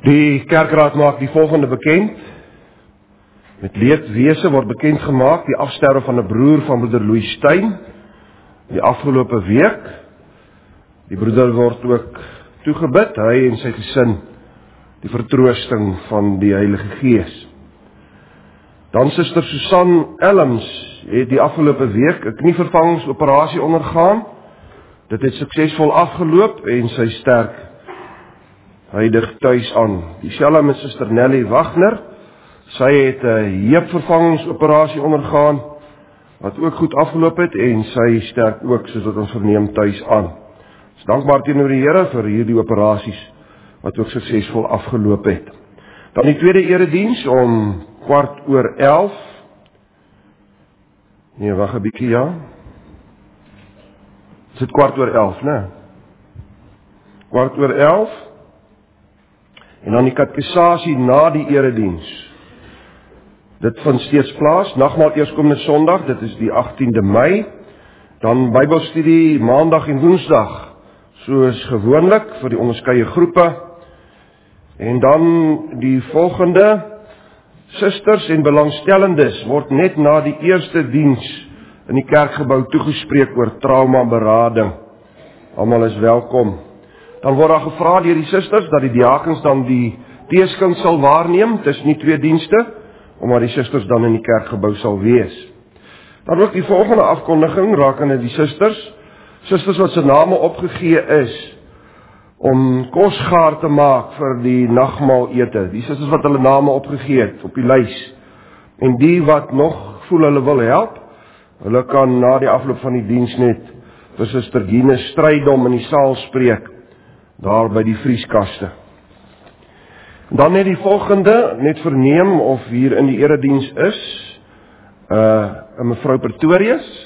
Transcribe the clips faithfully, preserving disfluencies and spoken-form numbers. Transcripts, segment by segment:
Die kerkraad maak die volgende bekend. Met leedwese word bekend gemaak die afsterwe van 'n broer van broeder Louis Steyn die afgelope week. Die broeder word ook toegebid, hy en sy gesin, die vertroosting van die Heilige Gees. Dan Suster Susan Elms het die afgelope week 'n knievervangingsoperasie ondergaan. Dit het suksesvol afgeloop en sy sterk huidig tuis aan. Dieselfde met Suster Nelly Wagner. Sy het 'n heupvervangingsoperasie ondergaan wat ook goed afgeloop het en sy sterk ook, soos wat ons verneem, tuis aan. Ons dankbaar teenoor die Here vir hierdie operasies wat ook suksesvol afgeloop het. Dan die tweede erediens om kwart oor elf. Nee, wag 'n bietjie, ja. Is dit kwart oor elf, né? Kwart oor elf. En dan die katekisasie na die erediens. Dit vind steeds plaas, nagmaal eerskomende Sondag, dit is die agtiende Mei. Dan Bybelstudie Maandag en Woensdag, soos gewoonlik vir die onderskeie groepe. En dan die volgende, susters en belangstellendes word net na die eerste diens in die kerkgebou toegespreek oor traumaberading. Almal is welkom. Dan word daar gevra deur die susters dat die diakens dan die teeskink sal waarneem tussen die twee dienste, omdat die susters dan in die kerkgebou sal wees. Dan ook die volgende afkondiging rakende die susters, susters wat se name opgegee is om kos gaar te maak vir die nagmaal ete. Die susters wat hulle name opgegee het op die lys. En die wat nog voel hulle wil help, hulle kan na die afloop van die diens net vir Suster Gine Strydom in die saal spreek, daar by die vrieskaste. Dan net die volgende, net verneem of hier in die erediens is, uh, een mevrou Pretorius.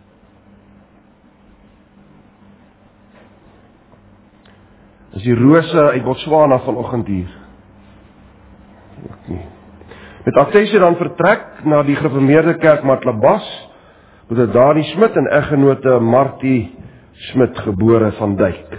Is die Rose uit Botswana vanoggend hier? Ook nie. Met Aktese dan vertrek na die gereformeerde kerk Matlabas, met het Dani Smit en eggenote Martie Smit gebore van Dijk.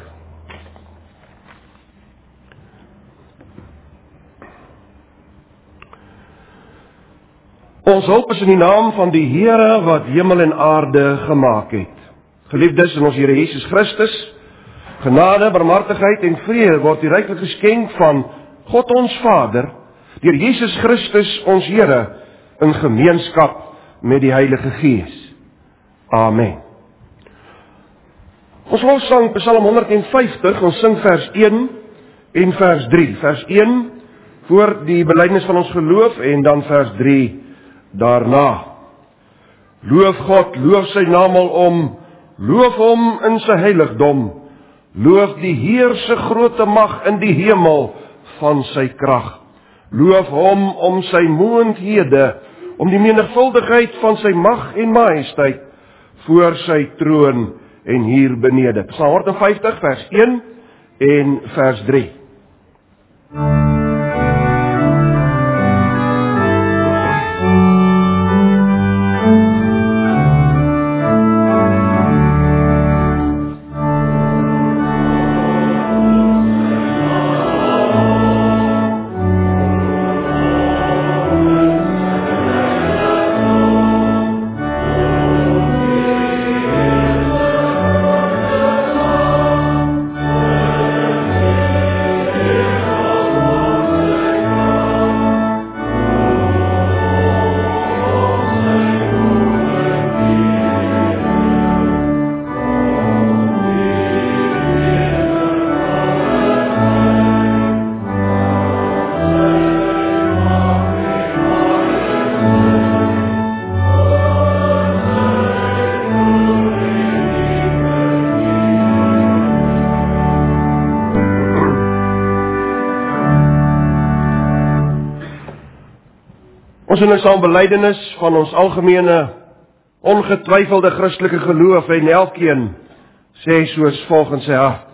Ons hulp is in die naam van die Here wat hemel en aarde gemaak het. Geliefdes in ons Here Jesus Christus, genade, barmhartigheid en vrede word die ryklik geskenk van God ons Vader, deur Jesus Christus ons Here, in gemeenskap met die Heilige Gees. Amen. Ons wil sang Psalm honderd en vyftig, ons sing vers een en vers drie. Vers een voor die belydenis van ons geloof en dan vers drie daarna. Loof God, loof sy naam alom, loof hom in sy heiligdom, loof die Heer se groote mag in die hemel van sy krag. Loof hom om sy moondhede, om die menigvuldigheid van sy mag en majesteit voor sy troon en hier benede. Psalm honderd en vyftig vers een en vers drie. Ons in ons belydenis van ons algemene, ongetwyfelde Christelike geloof en elkeen sê soos volg in sy hart.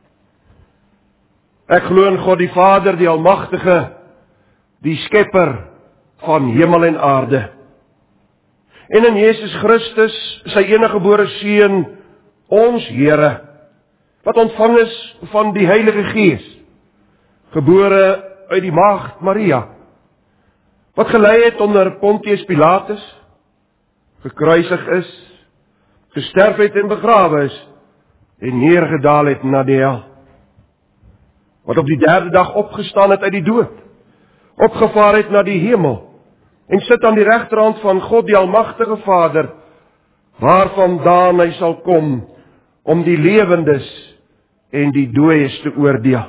Ek glo in God die Vader, die Almagtige, die Skepper van hemel en aarde. En in Jesus Christus, sy eniggebore Seun, ons Here, wat ontvang is van die Heilige Gees, gebore uit die maagd Maria, wat gelei het onder Pontius Pilatus, gekruisig is, gesterf het en begrawe is, en neergedaal het na die hel, wat op die derde dag opgestaan het uit die dood, opgevaar het na die hemel, en sit aan die regterhand van God die almagtige Vader, waarvandaan hy sal kom, om die lewendes en die dooies te oordeel.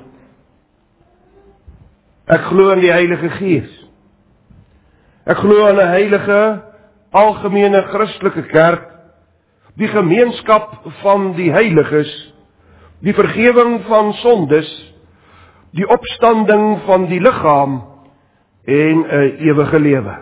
Ek glo in die Heilige Gees. Ek glo in 'n heilige, algemene Christelike kerk, die gemeenskap van die heiliges, die vergewing van sondes, die opstanding van die liggaam en 'n ewige lewe.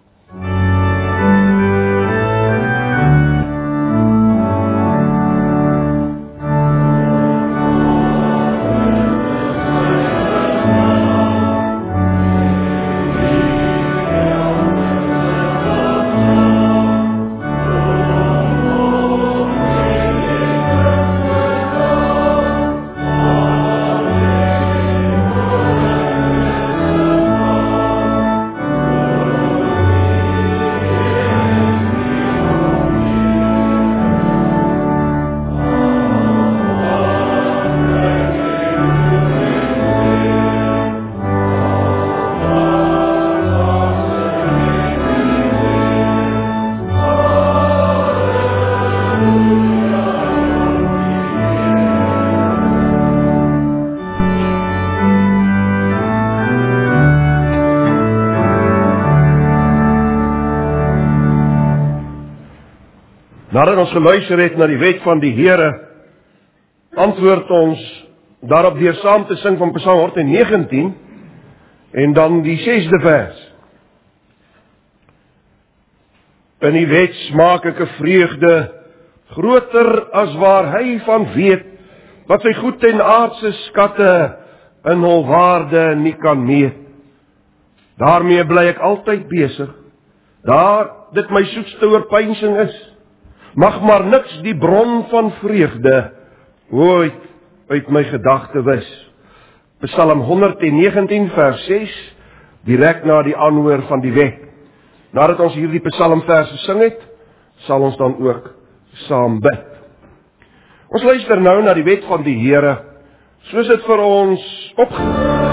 Nadat ons geluister het na die wet van die Here, antwoord ons daarop deur saam te sing van Psalm honderdnegentien en dan die sesde vers. In die wet smaak ek 'n vreugde groter as waar hy van weet, wat sy goed en aardse skatte in hul waarde nie kan meet. Daarmee bly ek altyd besig, daar dit my soetste oorpeinsing is. Mag maar niks die bron van vreugde ooit uit my gedagte wis. Psalm honderdnegentien vers ses, direk na die aanhoor van die wet. Nadat ons hierdie psalmvers gesing het, sal ons dan ook saam bid. Ons luister nou na die wet van die Here, soos dit vir ons opge...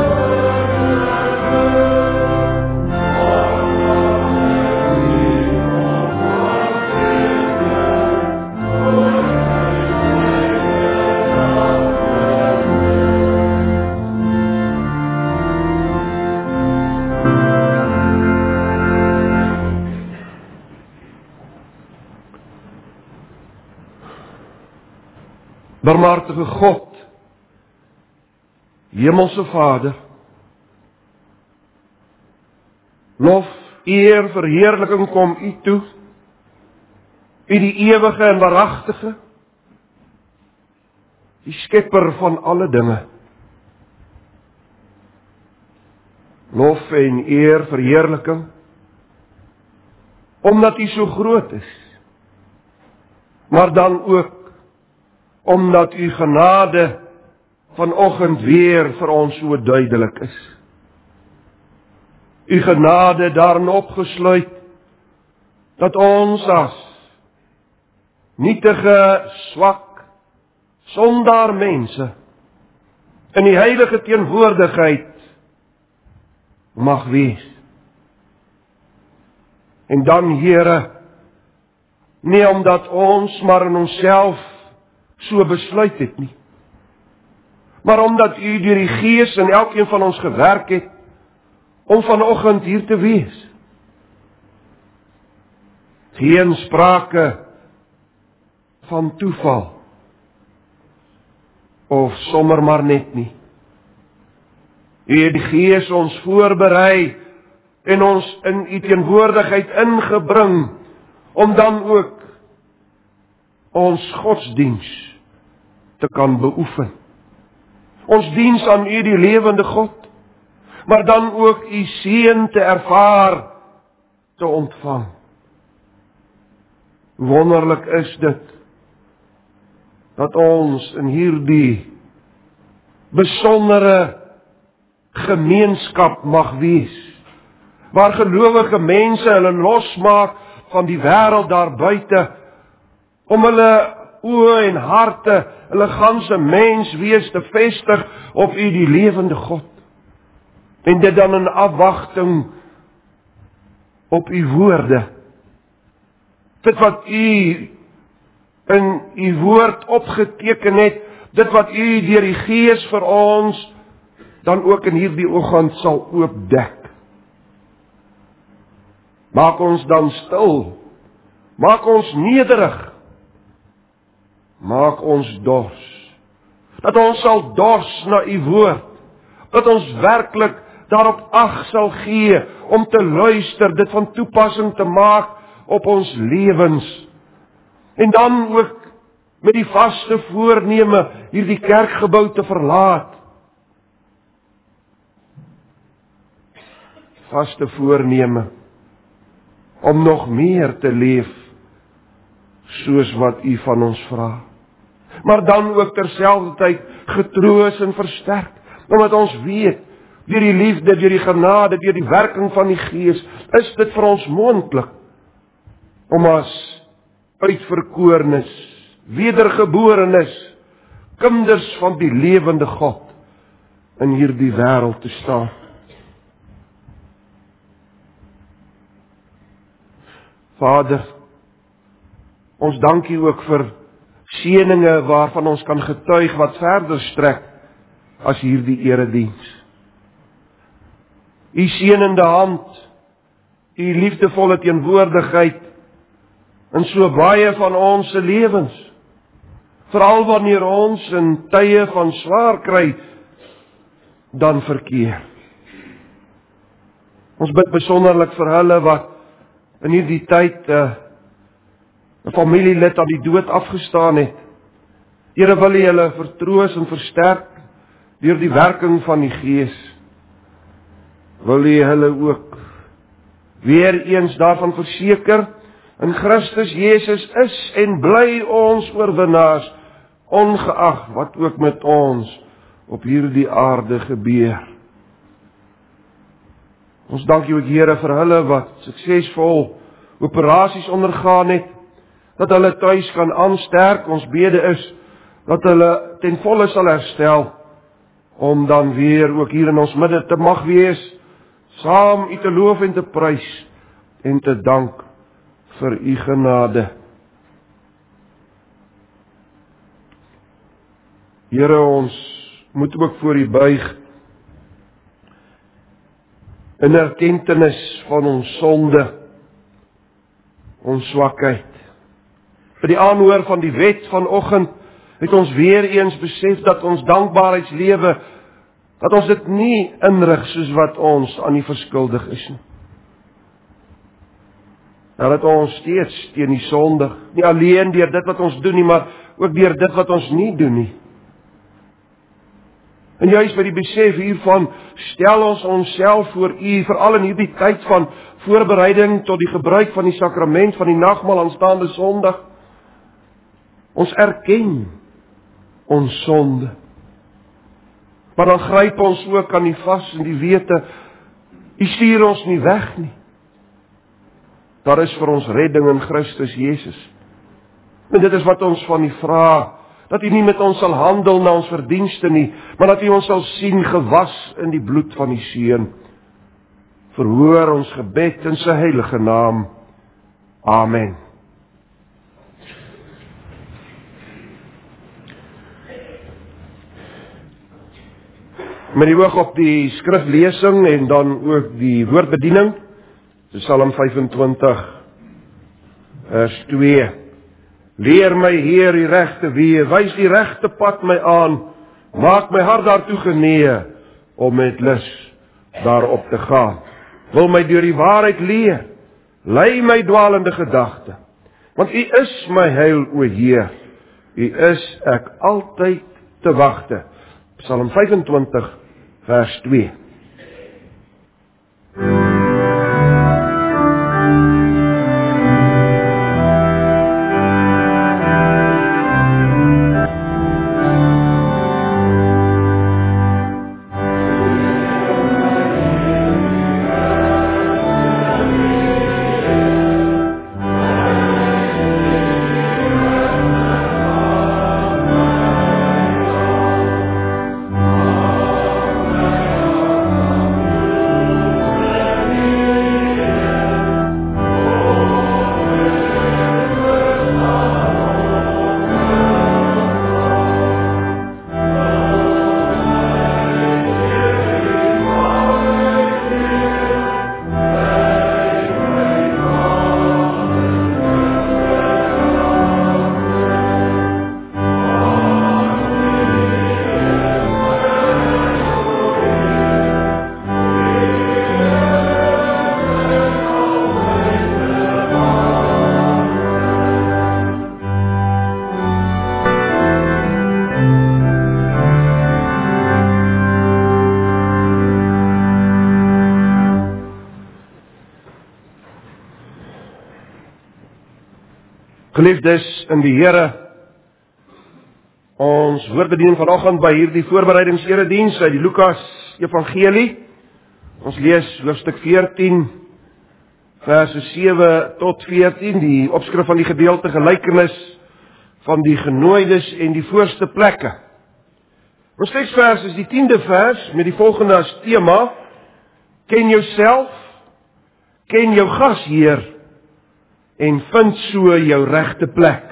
Barmhartige God, Hemelse Vader, lof, eer, verheerliking kom U toe, U die ewige en waaragtige, die skepper van alle dinge. Lof en eer, verheerliking, omdat U so groot is, maar dan ook omdat U genade vanoggend weer vir ons so duidelik is. U genade daarin opgesluit, dat ons as nietige, swak, sondaar mense, in die heilige teenwoordigheid mag wees. En dan, Here, nie omdat ons maar in onsself so besluit het nie, maar omdat U deur die Gees in elkeen van ons gewerk het, om vanoggend hier te wees. Geen sprake van toeval, of sommer maar net nie. U het die Gees ons voorberei, en ons in U teenwoordigheid ingebring, om dan ook ons godsdiens te kan beoefen. Ons diens aan U die lewende God, maar dan ook U seën te ervaar, te ontvang. Wonderlik is dit, dat ons in hierdie besondere gemeenskap mag wees, waar gelowige mense hulle losmaak van die wêreld daar buite, om hulle oë en harte, hulle ganse mens wees te vestig op U die lewende God. En dit dan in afwagting op U woorde. Dit wat U in U woord opgeteken het, dit wat U deur die Gees vir ons dan ook in hierdie oggend sal oopdek. Maak ons dan stil, maak ons nederig, maak ons dors, dat ons sal dors na U woord, dat ons werklik daarop ag sal gee, om te luister, dit van toepassing te maak op ons lewens, en dan ook met die vaste voorneme hierdie kerkgebou te verlaat. Vaste voorneme, om nog meer te leef, soos wat U van ons vra. Maar dan ook terselfdertyd getroos en versterk, omdat ons weet, deur die liefde, deur die genade, deur die werking van die Gees, is dit vir ons moontlik, om as uitverkorenes, wedergeborenes, kinders van die lewende God, in hierdie wêreld te staan. Vader, ons dank U ook vir seëninge waarvan ons kan getuig wat verder strek as hierdie erediens. U seënende hand, U liefdevolle teenwoordigheid in so baie van ons se lewens, veral wanneer ons in tye van swaar kry dan verkeer. Ons bid besonderlik vir hulle wat in hierdie tyd uh, 'n familielid aan die dood afgestaan het. Here, wil U hulle vertroos en versterk deur die werking van die Gees. Wil U hulle ook weer eens daarvan verseker, in Christus Jesus is en bly ons oorwinnaars, ongeag wat ook met ons op hierdie aarde gebeur. Ons dank U ook, Here, vir hulle wat suksesvol operasies ondergaan het, dat hulle tuis kan aansterk. Ons bede is dat hulle ten volle sal herstel, om dan weer ook hier in ons midde te mag wees, saam U te loof en te prys en te dank vir U genade. Here, ons moet ook voor U buig in erkentenis van ons sonde, ons swakheid. By die aanhoor van die wet vanoggend het ons weer eens besef dat ons dankbaarheidslewe, dat ons dit nie inrig soos wat ons aan U verskuldig is nie. Dat ons steeds teen die sondig, nie alleen deur dit wat ons doen nie, maar ook deur dit wat ons nie doen nie. En juist by die besef hiervan, stel ons onsself voor U, veral in hierdie tyd van voorbereiding tot die gebruik van die sakrament van die nagmaal aanstaande Sondag. Ons erken ons sonde. Maar dan gryp ons ook aan die vas in die wete, U stuur ons nie weg nie. Daar is vir ons redding in Christus Jesus. En dit is wat ons van U vra, dat U nie met ons sal handel na ons verdienste nie, maar dat U ons sal sien gewas in die bloed van die Seun. Verhoor ons gebed in Sy heilige naam. Amen. Met die oog op die skriflesing en dan ook die woordbediening, Psalm vyfentwintig, vers twee. Leer my, Heer, die regte weë, wys die regte pad my aan, maak my hart daartoe genee, om met lus daarop te gaan. Wil my deur die waarheid leer, lei my dwaalende gedagte, want U is my heil, o Heer, U is ek altyd te wagte. Psalm vyfentwintig, vers twee. Geliefdes in die Here, ons woordbediening vanoggend by hierdie voorbereidingserediens uit die Lukas Evangelie. Ons lees hoofstuk veertien, verse sewe tot veertien, die opskrif van die gedeelte gelykenis van die genooides en die voorste plekke. Ons teksvers is die tiende vers met die volgende as tema: ken jouself, ken jou gasheer en vind so jou regte plek.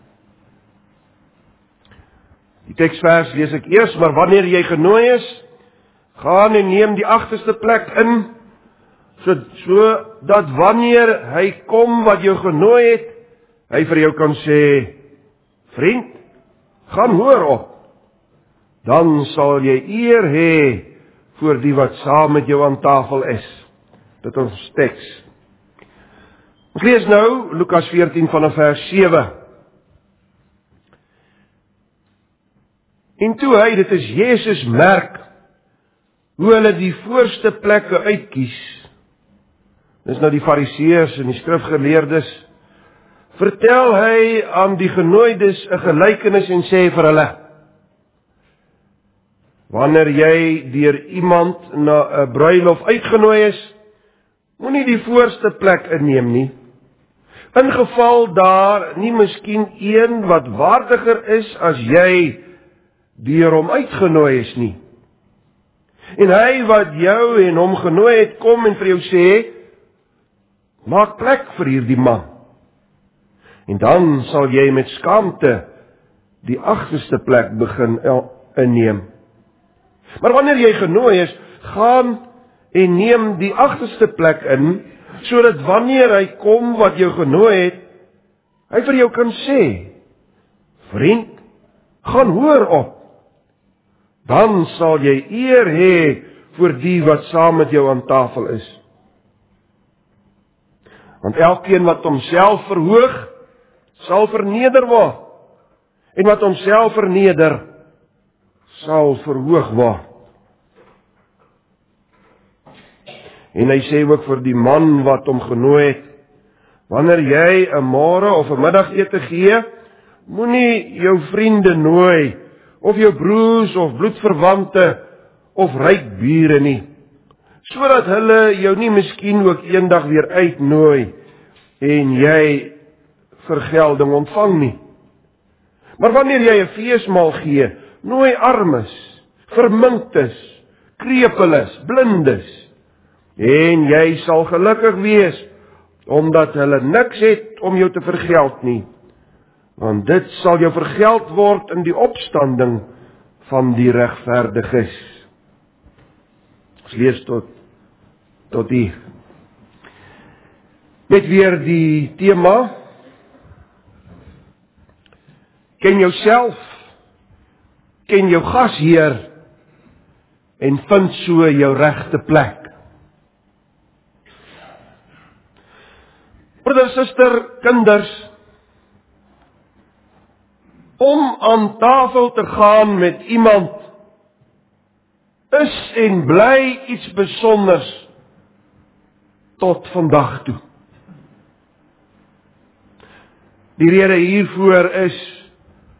Die teksvers lees ek eers: maar wanneer jy genooi is, gaan en neem die agterste plek in, so, so dat wanneer hy kom wat jou genooi het, hy vir jou kan sê: vriend, gaan hoor op. Dan sal jy eer hê voor die wat saam met jou aan tafel is. Dit is ons teks. Ons lees nou Lukas veertien vanaf vers sewe. En toe hy, dit is Jesus, merk hoe hulle die voorste plekke uitkies, dis nou die fariseërs en die skrifgeleerdes, vertel hy aan die genooides 'n gelykenis en sê vir hulle: wanneer jy deur iemand na 'n bruilof uitgenooi is, moenie die voorste plek inneem nie. In geval daar nie miskien een wat waardiger is as jy deur hom uitgenooi is nie. En hy wat jou en hom genooi het, kom en vir jou sê: maak plek vir hierdie man. En dan sal jy met skaamte die agterste plek begin inneem. Maar wanneer jy genooi is, gaan en neem die agterste plek in, sodat wanneer hy kom wat jou genooi het, hy vir jou kan sê: vriend, gaan hoor op. Dan sal jy eer hê voor die wat saam met jou aan tafel is. Want elkeen wat homself verhoog, sal verneder word. En wat homself verneder, sal verhoog word. En hy sê ook vir die man wat hom genooi het: wanneer jy 'n môre of 'n middagete gee, moenie jou vriende nooi, of jou broers of bloedverwante of ryk bure nie, sodat hulle jou nie miskien ook eendag weer uitnooi en jy vergelding ontvang nie. Maar wanneer jy 'n feesmaal gee, nooi armes, verminktes, krepeles, blindes, en jy sal gelukkig wees, omdat hulle niks het om jou te vergeld nie, want dit sal jou vergeld word in die opstanding van die regverdiges. Ons lees tot, tot hier. Net weer die tema: ken jouself, ken jou gasheer en vind so jou regte plek. Broeder, suster, kinders, om aan tafel te gaan met iemand is en bly iets besonders tot vandag toe. Die rede hiervoor is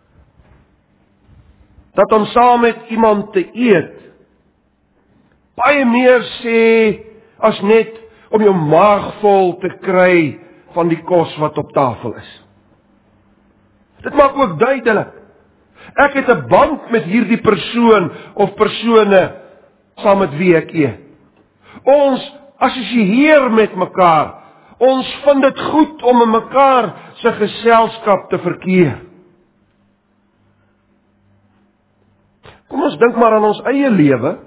dat om saam met iemand te eet baie meer sê as net om jou maag vol te kry van die kos wat op tafel is. Dit maak ook duidelik: ek het 'n band met hierdie persoon of persone saam met wie ek eet. Ons assosieer met mekaar. Ons vind dit goed om in mekaar se geselskap te verkeer. Kom ons dink maar aan ons eie lewe.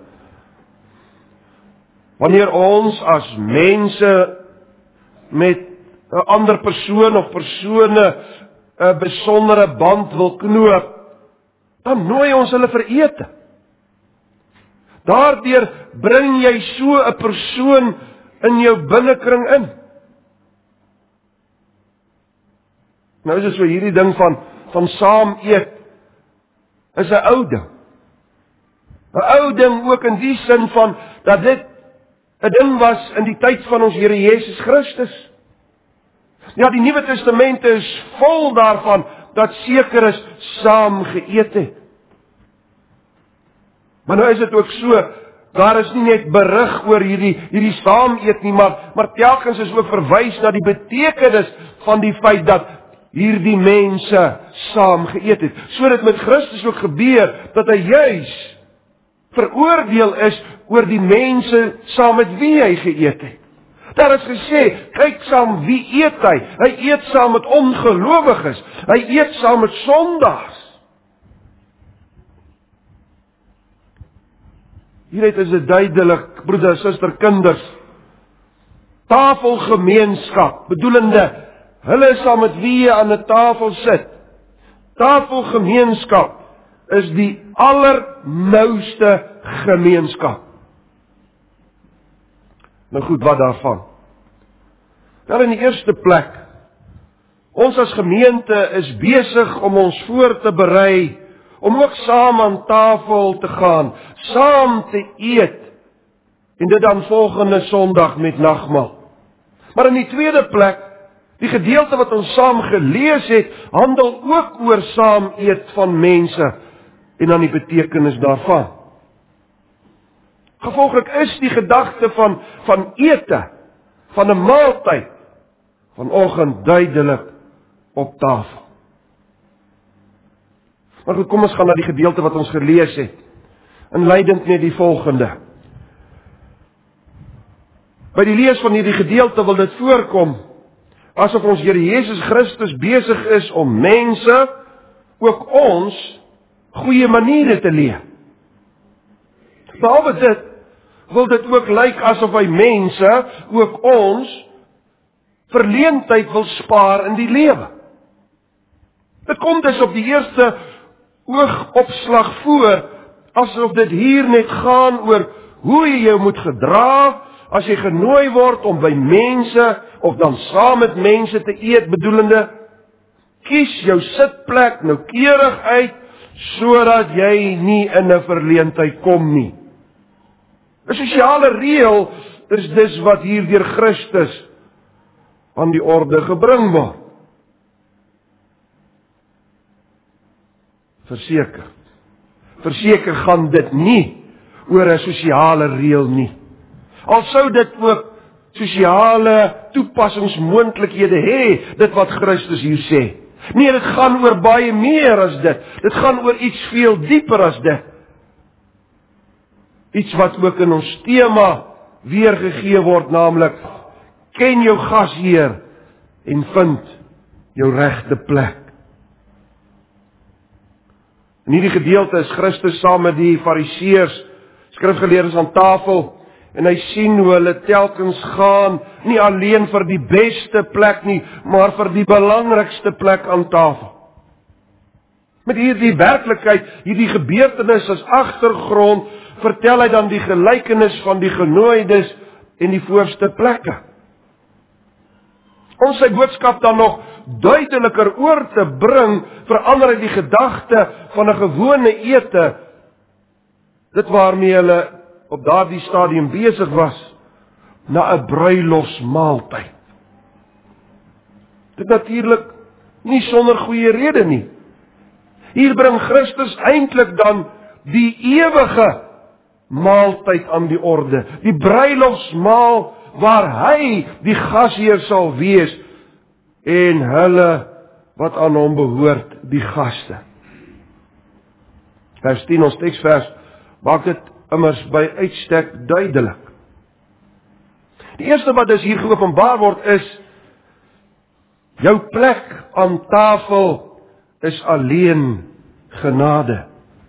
Wanneer ons as mense met 'n ander persoon of persone 'n besondere band wil knoop, dan nooi ons hulle vir ete. Daardeur bring jy so 'n persoon in jou binnekring in. Nou is dit so hierdie ding van van saam eet is 'n ou ding. 'n Ou ding ook in die sin van dat dit 'n ding was in die tyd van ons Here Jesus Christus. Ja, die Nuwe Testament is vol daarvan, dat sekeres saam geëet het. Maar nou is dit ook so, daar is nie net berig oor hierdie, hierdie saam eet nie, maar, maar telkens is ook verwys na die betekenis van die feit dat hierdie mense saam geëet het. So dit met Christus ook gebeur, dat hy juis veroordeel is oor die mense saam met wie hy geëet het. Daar is gesê, kyk saam wie eet hy. Hy eet saam met ongelowiges. Hy eet saam met sondaars. Hieruit is dit duidelik, broeder, suster, kinders. Tafelgemeenskap, bedoelende, hulle saam met wie jy aan 'n tafel sit. Tafelgemeenskap is die allernouste gemeenskap. Nou goed, wat daarvan? Nou in die eerste plek, ons as gemeente is besig om ons voor te berei, om ook saam aan tafel te gaan, saam te eet, en dit dan volgende Sondag met nagmaal. Maar in die tweede plek, die gedeelte wat ons saam gelees het, handel ook oor saam eet van mense, en dan die betekenis daarvan. Gevolglik is die gedagte van, van ete, van 'n maaltyd, vanoggend duidelik op tafel. Maar goed, kom ons gaan na die gedeelte wat ons gelees het. Inleidend net die volgende. By die lees van hierdie gedeelte wil dit voorkom, asof ons Here Jesus Christus besig is om mense, ook ons, goeie maniere te leer. Behalwe dit, wil dit ook lyk asof hy mense, ook ons, verleentheid wil spaar in die lewe. Dit kom dus op die eerste oogopslag voor, asof dit hier net gaan oor hoe jy jou moet gedra, as jy genooi word om by mense, of dan saam met mense te eet, bedoelende, kies jou sitplek noukeurig uit, sodat jy nie in 'n verleentheid kom nie. 'n Sosiale reël is dis wat hier deur Christus aan die orde gebring word. Verseker. Verseker gaan dit nie oor 'n sosiale reël nie. Al sou dit ook sosiale toepassingsmoontlikhede hê, dit wat Christus hier sê. Nee, dit gaan oor baie meer as dit. Dit gaan oor iets veel dieper as dit. Iets wat ook in ons tema weergegee word, naamlik, ken jou gasheer en vind jou regte plek. In hierdie gedeelte is Christus saam met die Fariseërs, skrifgeleerdes aan tafel, en hy sien hoe hulle telkens gaan, nie alleen vir die beste plek nie, maar vir die belangrikste plek aan tafel. Met hierdie werklikheid, hierdie gebeurtenis as agtergrond, vertel hy dan die gelykenis van die genooides en die voorste plekke. Om sy boodskap dan nog duideliker oor te bring, verander hy die gedagte van 'n gewone ete, dit waarmee hulle op daardie stadium besig was, na 'n bruilofsmaaltyd. Dit natuurlik nie sonder goeie rede nie. Hier bring Christus eintlik dan die ewige maaltyd aan die orde, die bruilofsmaal waar hy die gasheer sal wees en hulle wat aan hom behoort, die gaste. Vers tien, ons teksvers, maak dit immers by uitstek duidelik. Die eerste wat dus hier geopenbaar word is, jou plek aan tafel is alleen genade.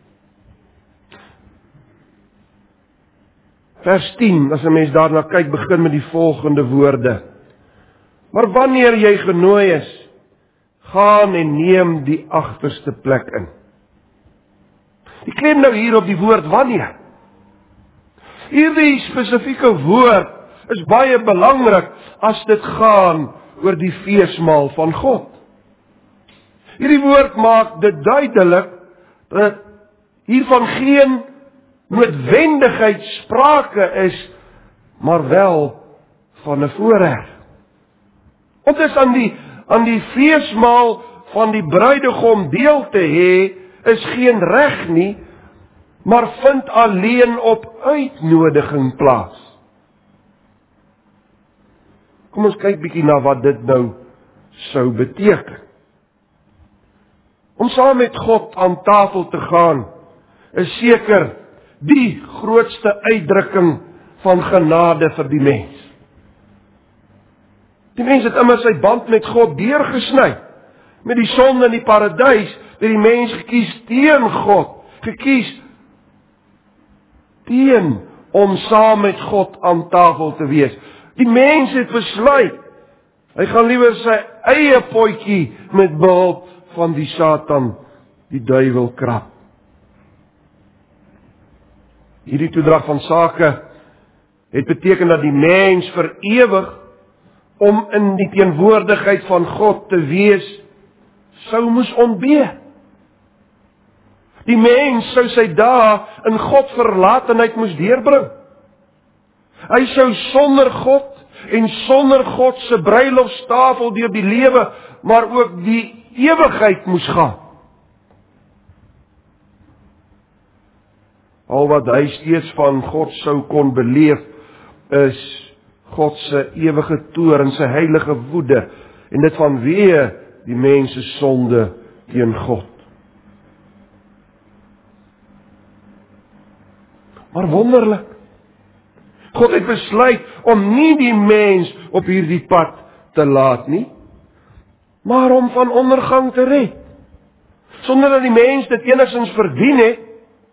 Vers tien, as 'n mens daarna kyk, begin met die volgende woorde. Maar wanneer jy genooi is, gaan en neem die agterste plek in. Die klem nou hier op die woord wanneer. Hierdie spesifieke woord is baie belangrik as dit gaan oor die feesmaal van God. Hierdie woord maak dit duidelik dat hiervan geen noodwendigheid sprake is, maar wel van 'n voorreg. Om dus aan die, aan die feesmaal van die bruidegom deel te hê, is geen reg nie, maar vind alleen op uitnodiging plaas. Kom ons kyk bietjie na wat dit nou sou beteken. Om saam met God aan tafel te gaan, is seker die grootste uitdrukking van genade vir die mens. Die mens het immer sy band met God deurgesny. Met die sonde in die paradys, het die mens gekies teen God, gekies teen om saam met God aan tafel te wees. Die mens het besluit, hy gaan liewer sy eie potjie met behulp van die Satan, die duiwel krap. Hierdie toedrag van sake het beteken dat die mens vir ewig om in die teenwoordigheid van God te wees, sou moes ontbeer. Die mens sou sy dae in God verlatenheid moes deurbring. Hy sou sonder God en sonder God se bruilofstafel deur die lewe, maar ook die ewigheid moes gaan. Al wat hy steeds van God sou kon beleef, is God se ewige toorn, sy heilige woede, en dit vanweë die mens se sonde teen God. Maar wonderlik, God het besluit om nie die mens op hierdie pad te laat nie, maar om van ondergang te red. Sonder dat die mens dit enigstens verdien het,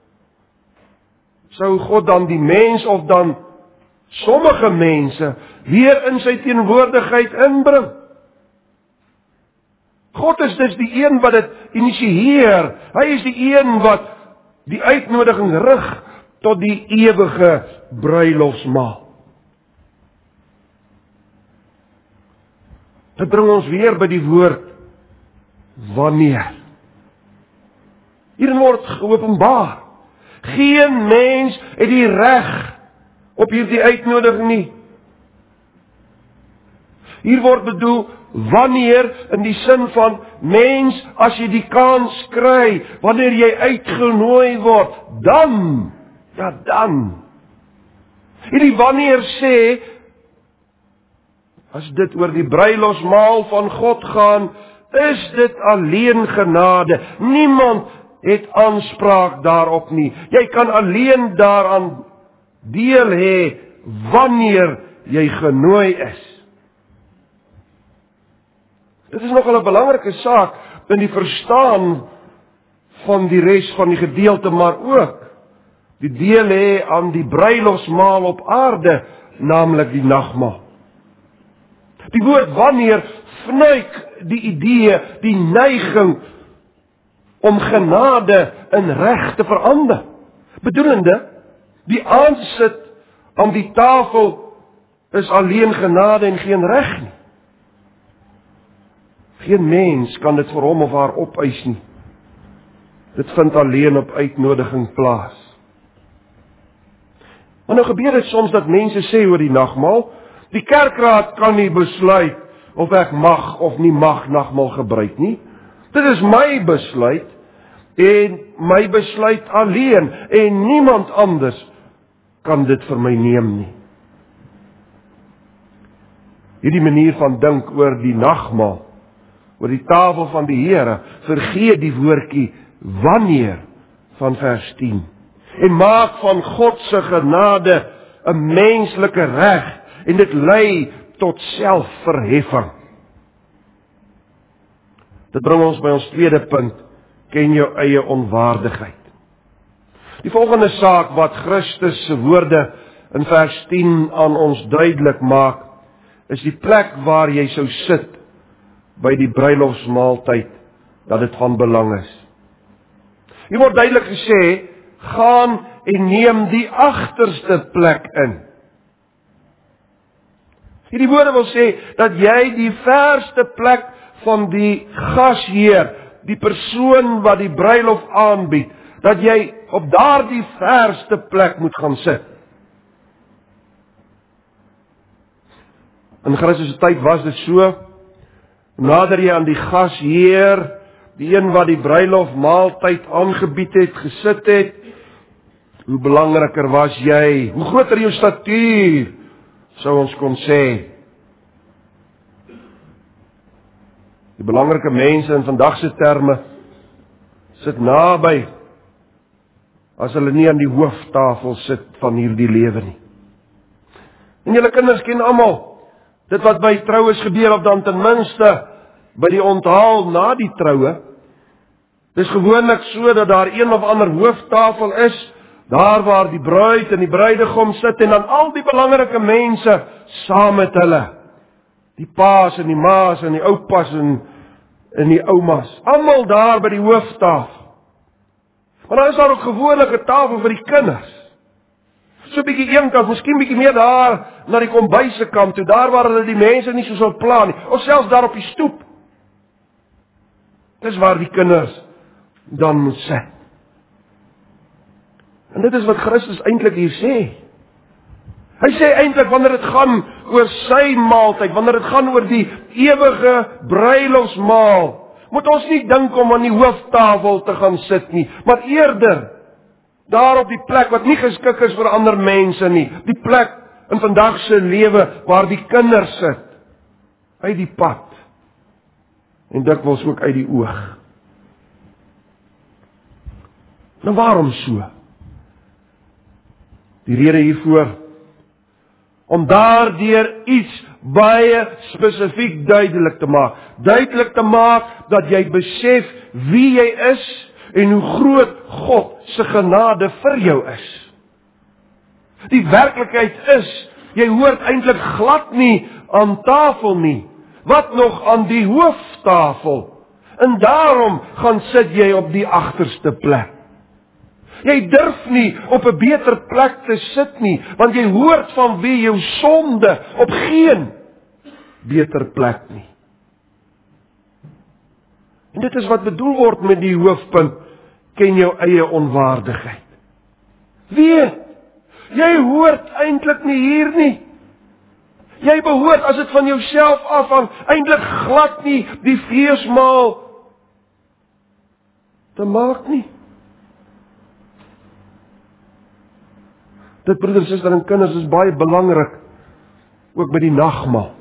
sou God dan die mens of dan sommige mense weer in sy teenwoordigheid inbring. God is dus die een wat dit initieer. Hy is die een wat die uitnodiging rig tot die ewige bruilofsmaal. Dit bring ons weer by die woord wanneer. Hierin word geopenbaar. Geen mens het die reg op hierdie uitnodiging nie. Hier word bedoel wanneer in die sin van mens, as jy die kans kry, wanneer jy uitgenooi word, dan, ja dan. Hierdie wanneer sê, as dit oor die bruilofsmaal van God gaan, is dit alleen genade. Niemand het aanspraak daarop nie. Jy kan alleen daaraan deel hê wanneer jy genooi is. Dit is nogal 'n belangrike saak in die verstaan van die res van die gedeelte, maar ook die deel hê aan die bruilofsmaal op aarde, naamlik die nagmaal. Die woord wanneer fnuik die idee, die neiging om genade in reg te verander. Bedoelende, die aansit aan die tafel is alleen genade en geen reg nie. Geen mens kan dit vir hom of haar opeis nie. Dit vind alleen op uitnodiging plaas. Maar nou gebeur dit soms dat mense sê oor die nagmaal, die kerkraad kan nie besluit of ek mag of nie mag nagmaal gebruik nie. Dit is my besluit en my besluit alleen en niemand anders kan dit vir my neem nie. Hierdie manier van dink oor die nagmaal, oor die tafel van die Here, vergeet die woordjie wanneer van vers tien en maak van God se genade 'n menslike reg en dit lei tot selfverheffing. Dit bring ons by ons tweede punt, ken jou eie onwaardigheid. Die volgende saak wat Christus se woorde in vers tien aan ons duidelik maak, is die plek waar jy sou sit by die bruilofsmaaltyd, dat dit van belang is. Hier word duidelik gesê, gaan en neem die agterste plek in. Hierdie woorde wil sê, dat jy die verste plek van die gasheer, die persoon wat die bruilof aanbied, dat jy op daardie verste plek moet gaan sit. In Christus se tyd was dit so, nader jy aan die gasheer, die een wat die bruilof maaltyd aangebied het, gesit het, hoe belangriker was jy, hoe groter jou statuur, sou ons kon sê. Die belangrike mense in vandag se terme sit naby, as hulle nie aan die hooftafel sit van hierdie lewe nie. En julle kinders ken almal, dit wat by troues gebeur, of dan ten minste by die onthaal na die troue, dis gewoonlik so dat daar een of ander hooftafel is, daar waar die bruid en die bruidegom sit, en dan al die belangrike mense saam met hulle. Die paas en die maas en die oupas en, en die oumas, almal daar by die hooftafel. Maar dan is daar ook gewoonlik 'n tafel vir die kinders. So 'n bietjie een kant, miskien bietjie meer daar na die kombuise kant toe, daar waar hulle die mense nie so sou pla nie, of selfs daar op die stoep. Dis waar die kinders dan moet sit. En dit is wat Christus eintlik hier sê. Hy sê eintlik wanneer dit gaan oor sy maaltyd, wanneer dit gaan oor die ewige bruilofsmaal, moet ons nie dink om aan die hooftafel te gaan sit nie, maar eerder daar op die plek wat nie geskik is vir ander mense nie, die plek in vandag se lewe waar die kinders sit, uit die pad, en dikwels ook uit die oog. Nou waarom so? Die rede hiervoor, om daardeur iets baie spesifiek duidelik te maak. Duidelik te maak dat jy besef wie jy is en hoe groot God se genade vir jou is. Die werklikheid is, jy hoort eintlik glad nie aan tafel nie, wat nog aan die hooftafel. En daarom gaan sit jy op die agterste plek. Jy durf nie op 'n beter plek te sit nie, want jy hoort van wie jou sonde op geen beter plek nie. En dit is wat bedoel word met die hoofpunt, ken jou eie onwaardigheid. Weet, jy hoort eintlik nie hier nie. Jy behoort, as dit van jouself afhang, eintlik glad nie die feesmaal te maak nie. Dit, broeders, susters en kinders, is baie belangrik, ook by die nagmaal.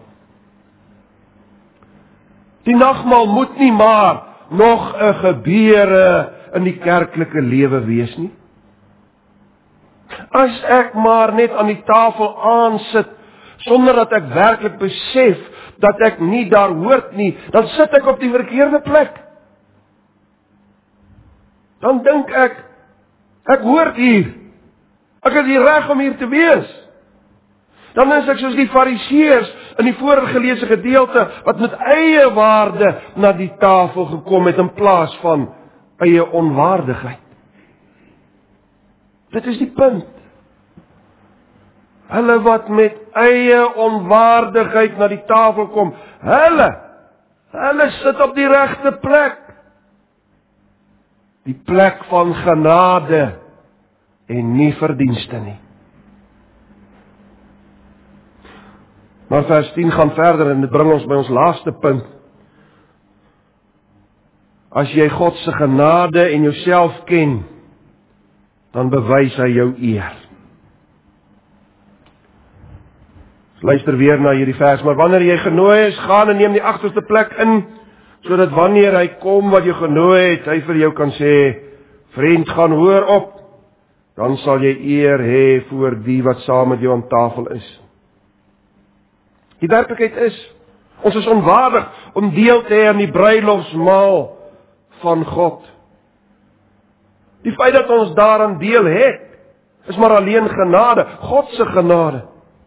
Die nagmaal moet nie maar nog 'n gebeure in die kerklike lewe wees nie. As ek maar net aan die tafel aansit, sonder dat ek werklik besef dat ek nie daar hoort nie, dan sit ek op die verkeerde plek. Dan dink ek, ek hoort hier. Ek het die reg om hier te wees. Dan is ek soos die fariseërs in die voorgeleese gedeelte, wat met eie waarde na die tafel gekom het, in plaas van eie onwaardigheid. Dit is die punt. Hulle wat met eie onwaardigheid na die tafel kom, hulle, hulle sit op die regte plek. Die plek van genade en nie verdienste nie. Maar vers tien gaan verder en dit bring ons by ons laaste punt. As jy God se genade en jouself ken, dan bewys hy jou eer. Luister weer na hierdie vers, maar wanneer jy genooi is, gaan en neem die agterste plek in, sodat wanneer hy kom wat jy genooi het, hy vir jou kan sê, vriend, gaan hoor op, dan sal jy eer hê voor die wat saam met jou aan tafel is. Die werklikheid is, ons is onwaardig om deel te hê aan die bruilofsmaal van God. Die feit dat ons daaraan deel het, is maar alleen genade, God se genade.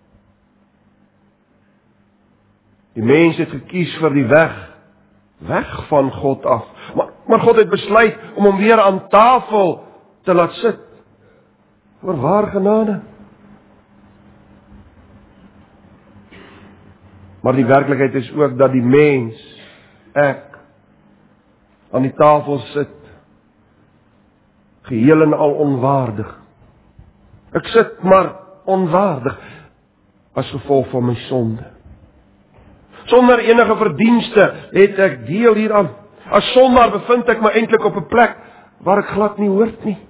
Die mens het gekies vir die weg, weg van God af. Maar, maar God het besluit om hom weer aan tafel te laat sit. Voorwaar genade. Maar die werklikheid is ook dat die mens, ek, aan die tafel sit, geheel en al onwaardig. Ek sit maar onwaardig, as gevolg van my sonde. Sonder enige verdienste het ek deel hieraan. As sondaar bevind ek my eintlik op 'n plek waar ek glad nie hoort nie.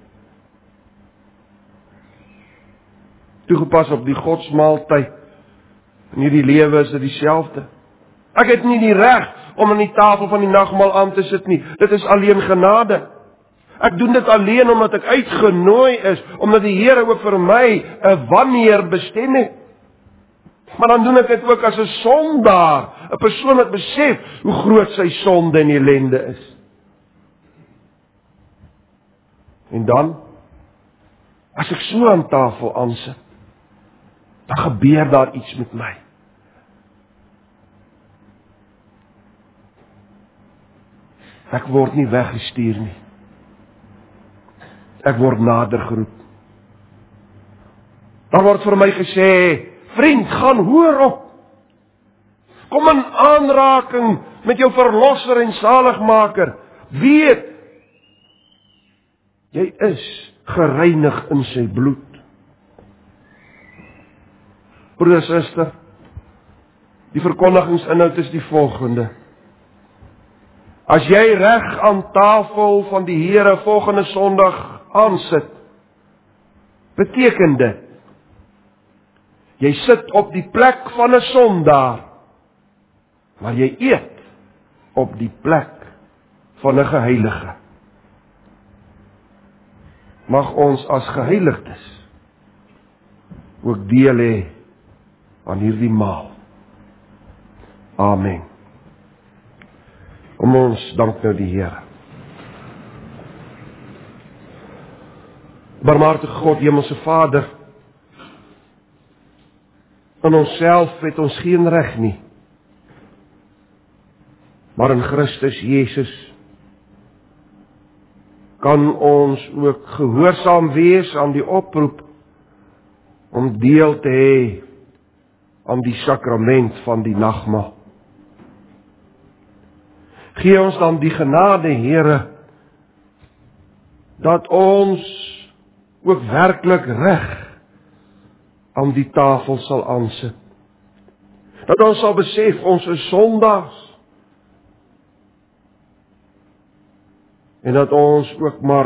Toegepas op die godsmaaltyd in hierdie lewe is dit dieselfde. Ek het nie die reg om aan die tafel van die nagmaal aan te sit nie. Dit is alleen genade. Ek doen dit alleen omdat ek uitgenooi is, omdat die Here ook vir my 'n wanneer bestem het. Maar dan doen ek dit ook as 'n sondaar, 'n persoon wat besef hoe groot sy sonde en ellende is. En dan, as ek so aan tafel aansit, dan gebeur daar iets met my. Ek word nie weggestuur nie. Ek word nader geroep. Daar word vir my gesê, vriend, gaan hoor op. Kom in aanraking met jou verlosser en zaligmaker. Weet, jy is gereinig in sy bloed. Broeder, suster, die verkondigingsinhoud is die volgende. As jy reg aan tafel van die Here volgende Sondag aansit, beteken dit, jy sit op die plek van 'n sondaar, maar jy eet op die plek van 'n geheilige. Mag ons as geheiligdes ook deel hê aan hierdie maal. Amen. Kom ons dank nou die Here. Barmhartige God, Hemelse Vader, in onsself het ons geen reg nie, maar in Christus Jesus kan ons ook gehoorsaam wees aan die oproep om deel te hê aan die sakrament van die nagmaal. Gee ons dan die genade, Here, dat ons ook werklik reg aan die tafel sal aansit. Dat ons sal besef ons is sondaars. En dat ons ook maar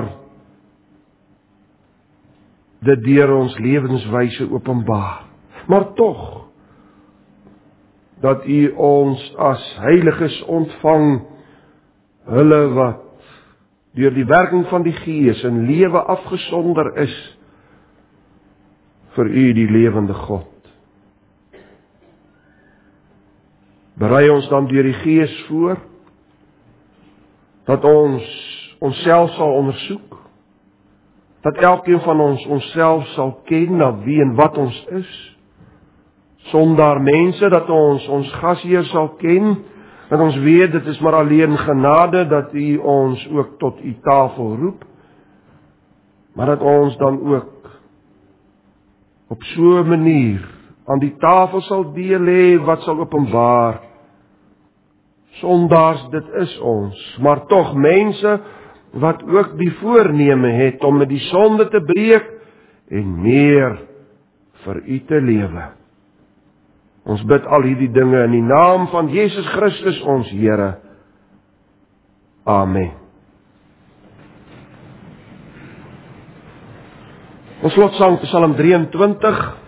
dit deur ons lewenswyse openbaar. Maar tog dat U ons as heiliges ontvang, hulle wat deur die werking van die Gees in lewe afgesonder is vir U, die lewende God. Berei ons dan deur die Gees voor, dat ons onsself sal ondersoek, dat elkeen van ons onsself sal ken, na wie en wat ons is, sondaar mense, dat ons ons gasheer sal ken, dat ons weet, dit is maar alleen genade, dat U ons ook tot U tafel roep, maar dat ons dan ook op so 'n manier aan die tafel sal deel hê, wat sal openbaar. Sondaars, dit is ons, maar tog mense wat ook die voorneme het om met die sonde te breek en meer vir U te lewe. Ons bid al hierdie dinge in die naam van Jesus Christus ons Here. Amen. Ons slotsang Psalm drieëntwintig,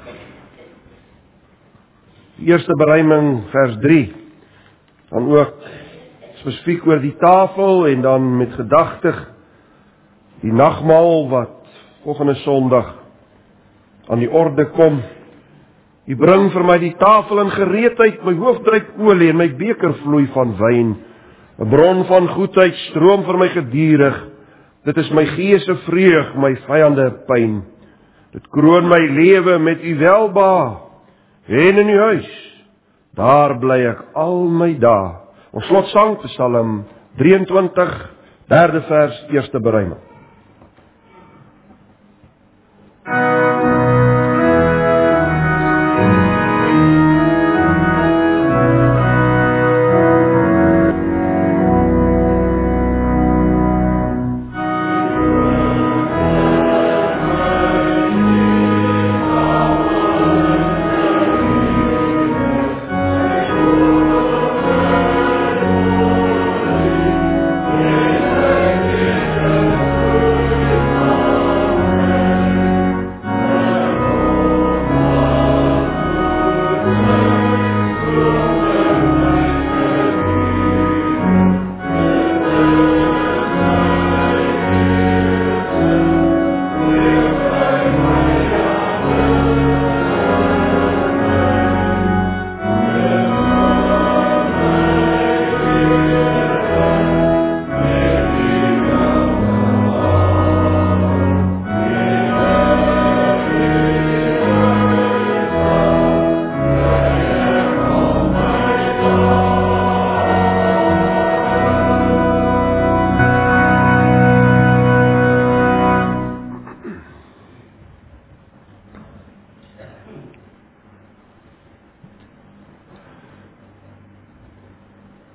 die eerste beruiming vers drie, dan ook spesifiek oor die tafel en dan met gedagtig die nagmaal wat volgende Sondag aan die orde kom. U bring vir my die tafel in gereedheid, my hoof druip olie en my beker vloei van wyn. 'n Bron van goedheid stroom vir my gedurig. Dit is my gees se vreug, my vyande pyn. Dit kroon my lewe met U welbehae. En in U huis, daar bly ek al my dae. Ons slotsang Psalm drieëntwintig, derde vers, eerste beruiming.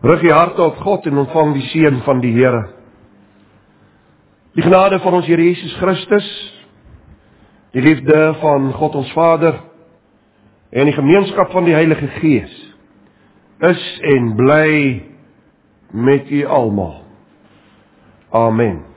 Rig je harte op God en ontvang die seën van die Here. Die genade van ons Here Jesus Christus, die liefde van God ons Vader en die gemeenskap van die Heilige Gees is en bly met u almal. Amen.